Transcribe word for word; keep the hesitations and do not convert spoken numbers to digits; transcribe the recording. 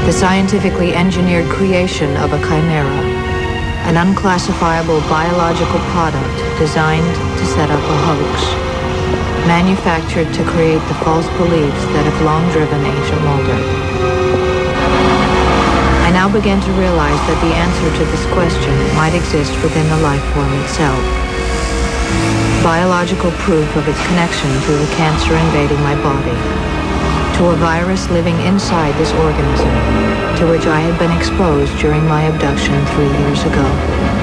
The scientifically engineered creation of a chimera, an unclassifiable biological product designed to set up a hoax, manufactured to create the false beliefs that have long driven Agent Mulder. I now began to realize that the answer to this question might exist within the life form itself. Biological proof of its connection to the cancer invading my body, to a virus living inside this organism to which I had been exposed during my abduction three years ago.